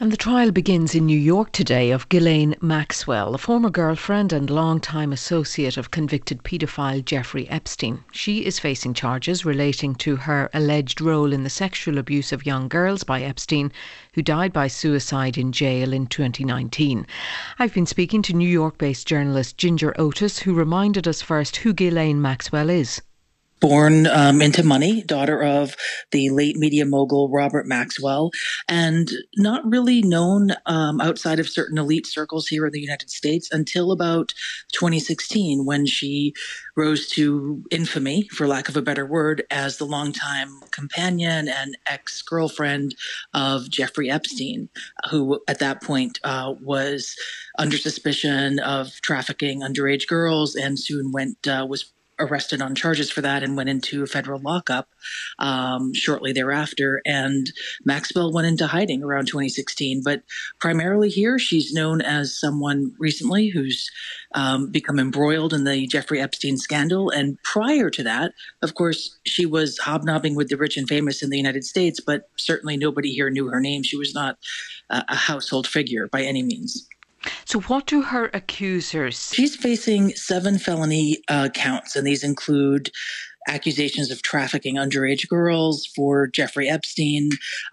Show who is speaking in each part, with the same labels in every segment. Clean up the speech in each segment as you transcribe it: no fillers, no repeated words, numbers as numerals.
Speaker 1: And the trial begins in New York today of Ghislaine Maxwell, a former girlfriend and long-time associate of convicted paedophile Jeffrey Epstein. She is facing charges relating to her alleged role in the sexual abuse of young girls by Epstein, who died by suicide in jail in 2019. I've been speaking to New York-based journalist Ginger Otis, who reminded us first who Ghislaine Maxwell is.
Speaker 2: Born into money, daughter of the late media mogul Robert Maxwell, and not really known outside of certain elite circles here in the United States until about 2016, when she rose to infamy, for lack of a better word, as the longtime companion and ex-girlfriend of Jeffrey Epstein, who at that point was under suspicion of trafficking underage girls, and soon was arrested on charges for that and went into federal lockup shortly thereafter. And Maxwell went into hiding around 2016. But primarily here, she's known as someone recently who's become embroiled in the Jeffrey Epstein scandal. And prior to that, of course, she was hobnobbing with the rich and famous in the United States, but certainly nobody here knew her name. She was not a household figure by any means.
Speaker 1: So what do her accusers?
Speaker 2: She's facing 7 felony counts, and these include accusations of trafficking underage girls for Jeffrey Epstein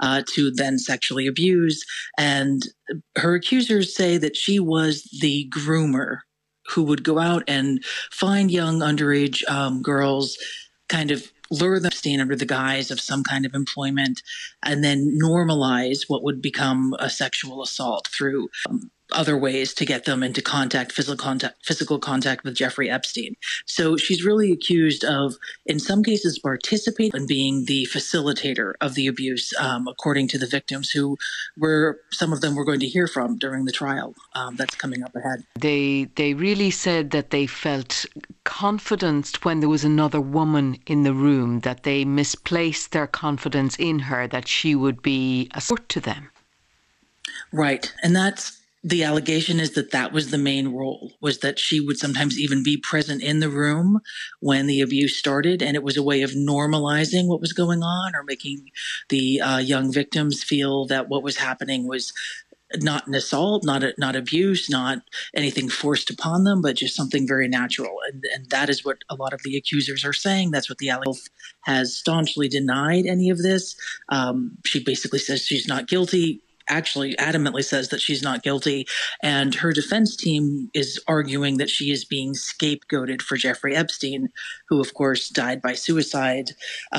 Speaker 2: to then sexually abuse. And her accusers say that she was the groomer who would go out and find young underage girls, kind of lure them under the guise of some kind of employment, and then normalize what would become a sexual assault through other ways to get them into physical contact with Jeffrey Epstein. So she's really accused of, in some cases, participating and being the facilitator of the abuse, according to the victims, who some of them we're going to hear from during the trial that's coming up ahead.
Speaker 1: They really said that they felt confidence when there was another woman in the room, that they misplaced their confidence in her, that she would be a support to them.
Speaker 2: Right. And the allegation is that was the main role, was that she would sometimes even be present in the room when the abuse started. And it was a way of normalizing what was going on, or making the young victims feel that what was happening was not an assault, not abuse, not anything forced upon them, but just something very natural. And that is what a lot of the accusers are saying. That's what the allegation has staunchly denied any of this. She basically says she's not guilty. Actually adamantly says that she's not guilty, and her defense team is arguing that she is being scapegoated for Jeffrey Epstein, who of course died by suicide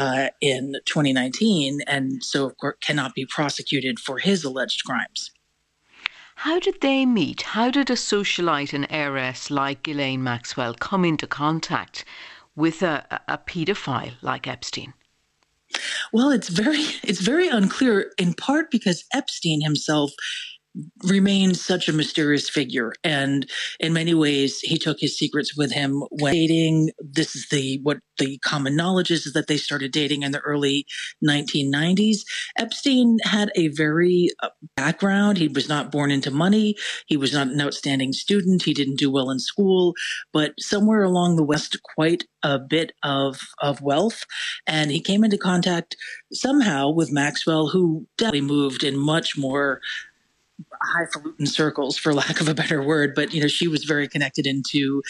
Speaker 2: in 2019, and so of course cannot be prosecuted for his alleged crimes.
Speaker 1: How did they meet? How did a socialite and heiress like Ghislaine Maxwell come into contact with a paedophile like Epstein?
Speaker 2: Well, it's very unclear, in part because Epstein himself remains such a mysterious figure, and in many ways he took his secrets with him when dating. This is what the common knowledge is that they started dating in the early 1990s. Epstein had a very background. He was not born into money. He was not an outstanding student. He didn't do well in school, but somewhere along the West, quite a bit of wealth. And he came into contact somehow with Maxwell, who definitely moved in much more highfalutin circles, for lack of a better word. But she was very connected into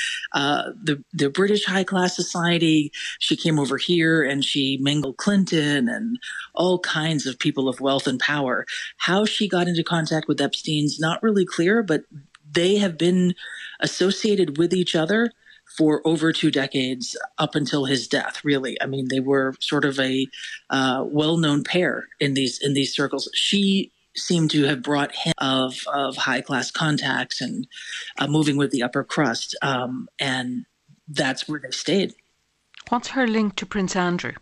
Speaker 2: the British high class society. She came over here and she mingled Clinton and all kinds of people of wealth and power. How she got into contact with Epstein's not really clear, but they have been associated with each other for over 2 decades, up until his death, really. I mean, they were sort of a well-known pair in these circles. She seemed to have brought him of high-class contacts and moving with the upper crust, and that's where they stayed.
Speaker 1: What's her link to Prince Andrew?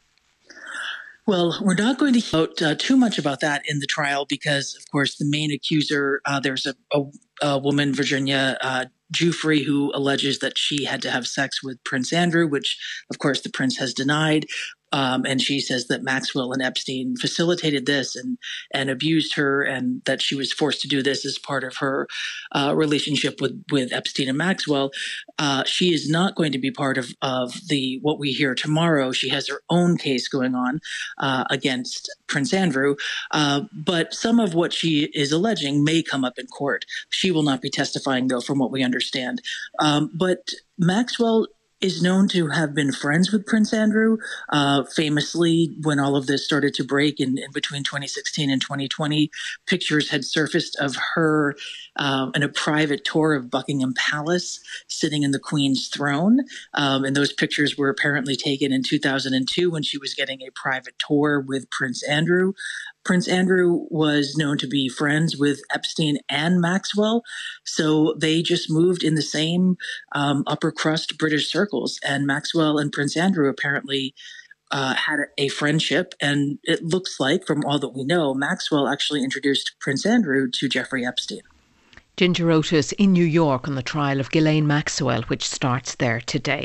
Speaker 2: Well, we're not going to hear too much about that in the trial because, of course, the main accuser, there's a woman, Virginia Giuffre, who alleges that she had to have sex with Prince Andrew, which, of course, the prince has denied. And she says that Maxwell and Epstein facilitated this and abused her, and that she was forced to do this as part of her relationship with Epstein and Maxwell. She is not going to be part of the what we hear tomorrow. She has her own case going on against Prince Andrew, but some of what she is alleging may come up in court. She will not be testifying, though, from what we understand. But Maxwell is known to have been friends with Prince Andrew. Famously, when all of this started to break in between 2016 and 2020, pictures had surfaced of her in a private tour of Buckingham Palace, sitting in the Queen's throne. And those pictures were apparently taken in 2002 when she was getting a private tour with Prince Andrew. Prince Andrew was known to be friends with Epstein and Maxwell, so they just moved in the same upper crust British circles. And Maxwell and Prince Andrew apparently had a friendship, and it looks like, from all that we know, Maxwell actually introduced Prince Andrew to Jeffrey Epstein.
Speaker 1: Ginger Otis in New York on the trial of Ghislaine Maxwell, which starts there today.